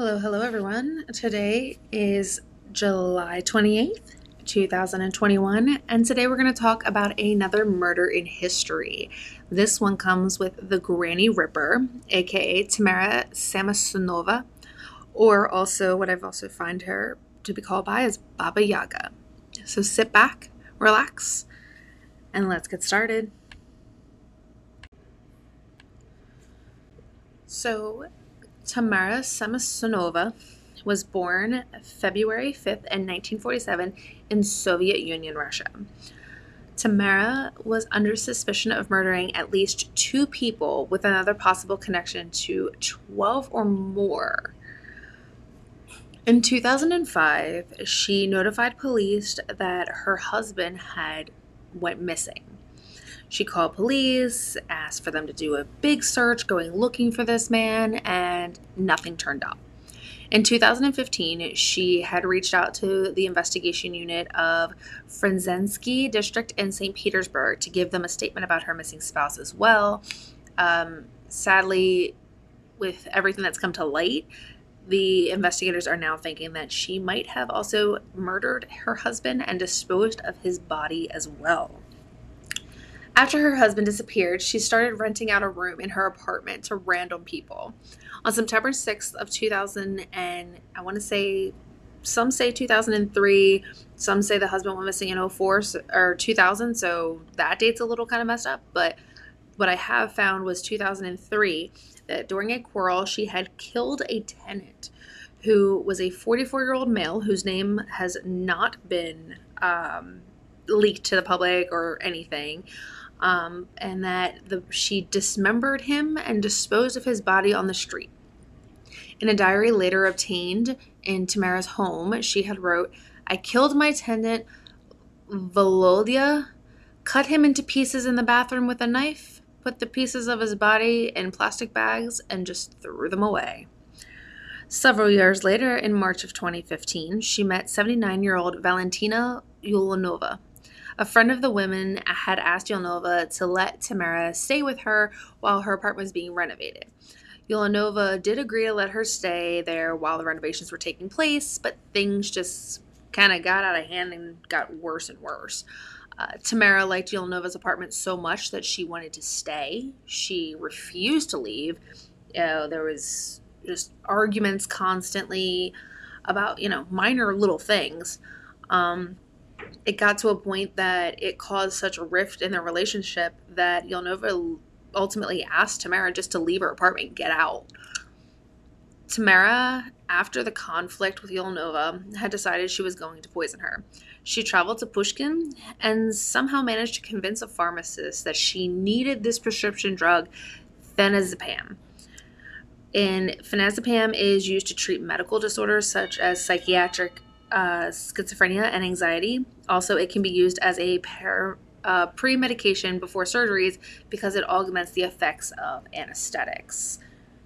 Hello everyone. Today is July 28th, 2021, and today we're going to talk about another murder in history. This one comes with the Granny Ripper, aka Tamara Samsonova, or also what I've also find her to be called by is Baba Yaga. So sit back, relax, and let's get started. So Tamara Samsonova was born February 5th in 1947 in Soviet Union, Russia. Tamara was under suspicion of murdering at least 2 people with another possible connection to 12 or more. In 2005, she notified police that her husband had went missing. She called police, asked for them to do a big search going looking for this man, and nothing turned up. In 2015, she had reached out to the investigation unit of Frenzensky District in St. Petersburg to give them a statement about her missing spouse as well. Sadly, with everything that's come to light, the investigators are now thinking that she might have also murdered her husband and disposed of his body as well. After her husband disappeared, she started renting out a room in her apartment to random people. On September 6th of 2000, and I want to say, some say 2003, some say the husband went missing in 04 or 2000, so that date's a little kind of messed up. But what I have found was 2003, that during a quarrel, she had killed a tenant who was a 44-year-old male whose name has not been leaked to the public or anything. And that she dismembered him and disposed of his body on the street. In a diary later obtained in Tamara's home, she had wrote, "I killed my tenant, Volodya, cut him into pieces in the bathroom with a knife, put the pieces of his body in plastic bags, and just threw them away." Several years later, in March of 2015, she met 79-year-old Valentina Ulanova. A friend of the women had asked Ulanova to let Tamara stay with her while her apartment was being renovated. Ulanova did agree to let her stay there while the renovations were taking place, but things just kind of got out of hand and got worse and worse. Tamara liked Ulanova's apartment so much that she wanted to stay. She refused to leave. There was just arguments constantly about, minor little things. It got to a point that it caused such a rift in their relationship that Ulanova ultimately asked Tamara just to leave her apartment and get out. Tamara, after the conflict with Ulanova, had decided she was going to poison her. She traveled to Pushkin and somehow managed to convince a pharmacist that she needed this prescription drug, phenazepam. Phenazepam is used to treat medical disorders such as psychiatric schizophrenia and anxiety. Also, it can be used as a pre-medication before surgeries because it augments the effects of anesthetics.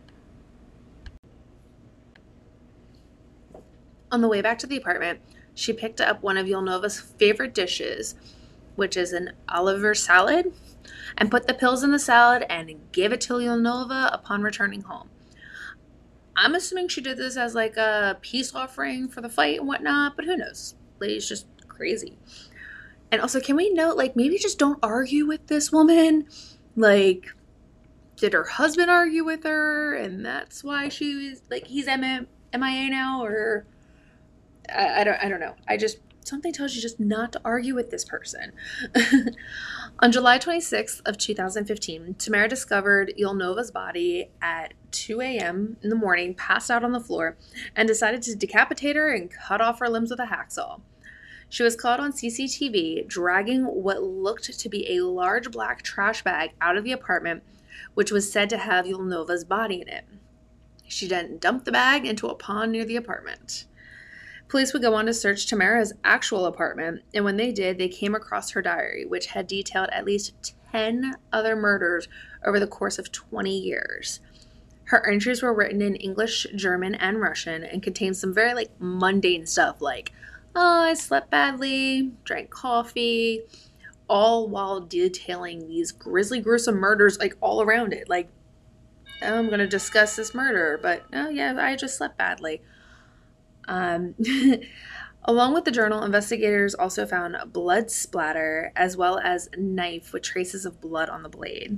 On the way back to the apartment, she picked up one of Ulanova's favorite dishes, which is an Oliver salad, and put the pills in the salad and gave it to Ulanova upon returning home. I'm assuming she did this as like a peace offering for the fight and whatnot, but who knows? Lady's just crazy. And also, can we note, maybe just don't argue with this woman? Did her husband argue with her and that's why she was, he's MIA now? Or, I don't know. Something tells you just not to argue with this person. On July 26th of 2015, Tamara discovered Ulanova's body at 2 a.m. in the morning, passed out on the floor, and decided to decapitate her and cut off her limbs with a hacksaw. She was caught on CCTV dragging what looked to be a large black trash bag out of the apartment, which was said to have Ulanova's body in it. She then dumped the bag into a pond near the apartment. Police would go on to search Tamara's actual apartment, and when they did, they came across her diary, which had detailed at least 10 other murders over the course of 20 years. Her entries were written in English, German, and Russian, and contained some very, mundane stuff like, "Oh, I slept badly, drank coffee," all while detailing these grisly, gruesome murders, all around it. I'm going to discuss this murder, but oh yeah, I just slept badly. Um, Along with the journal, investigators also found blood splatter as well as a knife with traces of blood on the blade.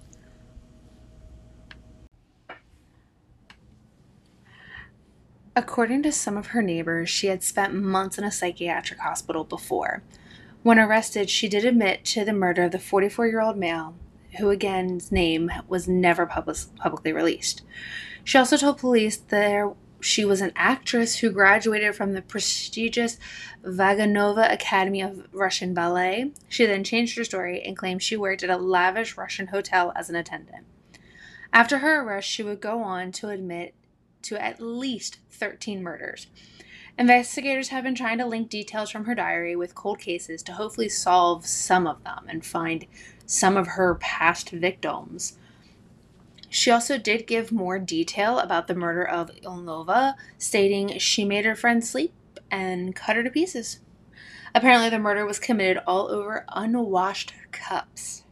According to some of her neighbors, she had spent months in a psychiatric hospital before. When arrested, she did admit to the murder of the 44-year-old male, who again's name was never publicly released. She also told police that she was an actress who graduated from the prestigious Vaganova Academy of Russian Ballet. She then changed her story and claimed she worked at a lavish Russian hotel as an attendant. After her arrest, she would go on to admit to at least 13 murders. Investigators have been trying to link details from her diary with cold cases to hopefully solve some of them and find some of her past victims. She also did give more detail about the murder of Ilnova, stating she made her friend sleep and cut her to pieces. Apparently, the murder was committed all over unwashed cups.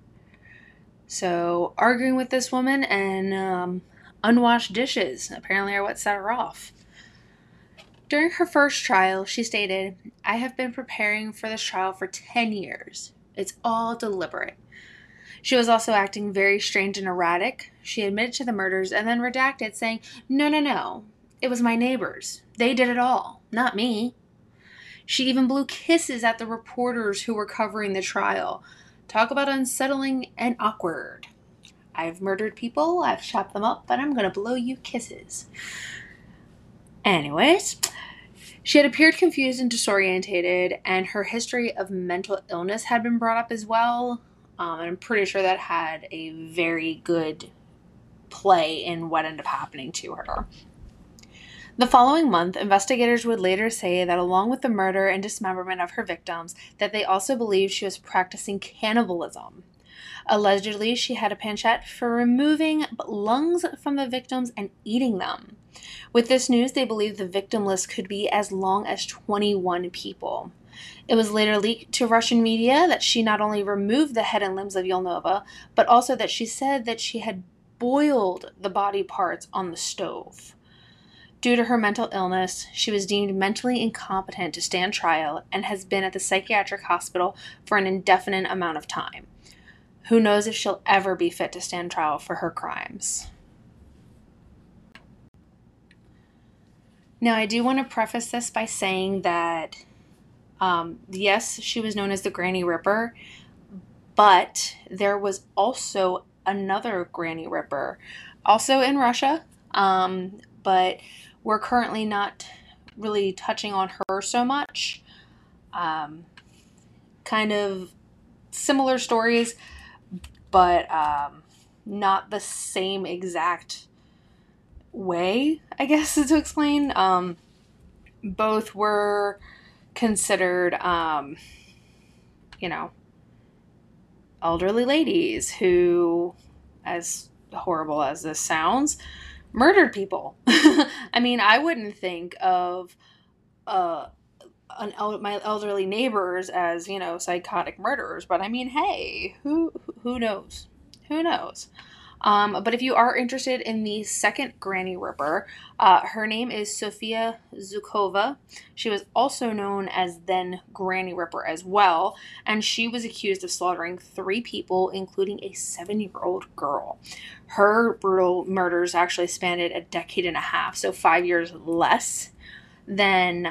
So, arguing with this woman and unwashed dishes apparently are what set her off. During her first trial, she stated, "I have been preparing for this trial for 10 years. It's all deliberate." She was also acting very strange and erratic. She admitted to the murders and then redacted, saying, No. It was my neighbors. They did it all, not me." She even blew kisses at the reporters who were covering the trial. Talk about unsettling and awkward. "I've murdered people, I've chopped them up, but I'm going to blow you kisses." Anyways, she had appeared confused and disorientated, and her history of mental illness had been brought up as well. And I'm pretty sure that had a very good play in what ended up happening to her. The following month, investigators would later say that along with the murder and dismemberment of her victims, that they also believed she was practicing cannibalism. Allegedly, she had a penchant for removing lungs from the victims and eating them. With this news, they believed the victim list could be as long as 21 people. It was later leaked to Russian media that she not only removed the head and limbs of Yelnova, but also that she said that she had boiled the body parts on the stove. Due to her mental illness, she was deemed mentally incompetent to stand trial and has been at the psychiatric hospital for an indefinite amount of time. Who knows if she'll ever be fit to stand trial for her crimes. Now, I do want to preface this by saying that, yes, she was known as the Granny Ripper, but there was also another Granny Ripper, also in Russia, but we're currently not really touching on her so much. Kind of similar stories, but not the same exact way, I guess, to explain. Both were considered, elderly ladies who, as horrible as this sounds, murdered people. I mean, I wouldn't think of my elderly neighbors as, psychotic murderers, but I mean, hey, who knows? Who knows? But if you are interested in the second Granny Ripper, her name is Sofia Zhukova. She was also known as then Granny Ripper as well, and she was accused of slaughtering 3 people, including a 7-year-old girl. Her brutal murders actually spanned a decade and a half, so 5 years less than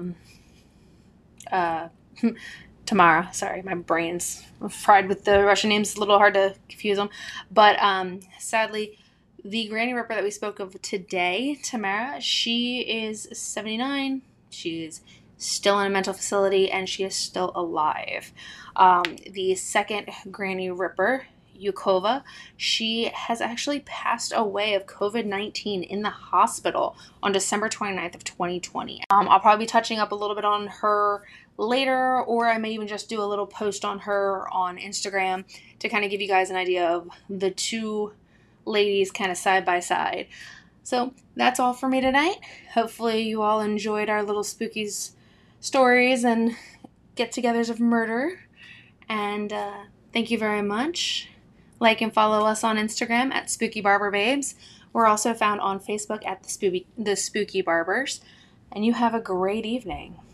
Tamara. Sorry, my brain's fried with the Russian names. It's a little hard to confuse them. But sadly, the Granny Ripper that we spoke of today, Tamara, she is 79. She is still in a mental facility, and she is still alive. The second Granny Ripper, Yukova, she has actually passed away of COVID-19 in the hospital on December 29th of 2020. I'll probably be touching up a little bit on her later, or I may even just do a little post on her on Instagram to kind of give you guys an idea of the two ladies kind of side by side. So that's all for me tonight. Hopefully you all enjoyed our little spookies stories and get-togethers of murder. And thank you very much. Like and follow us on Instagram at Spooky Barber Babes. We're also found on Facebook at the Spooky Barbers. And you have a great evening.